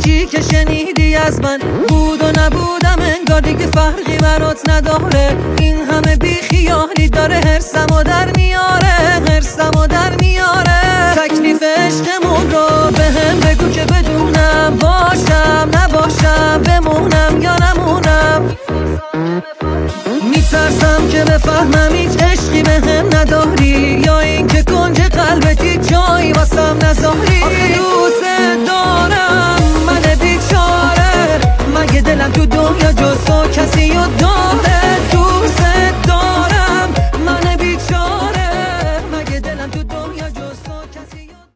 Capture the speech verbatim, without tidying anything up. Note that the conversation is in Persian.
چیزی که شنیدی از من بود و نبودم، انگار دیگه فرقی برات نداره. این همه بیخیالی داره هرسمو در میاره، هرسمو در میاره. تکلیف عشقمون رو به هم بگو که بدونم، باشم نباشم، بمونم یا نمونم. میترسم که بفهمم هیچ عشقی به هم نداری، یا این که کنج قلبت هیچ جایی واسم نذاری.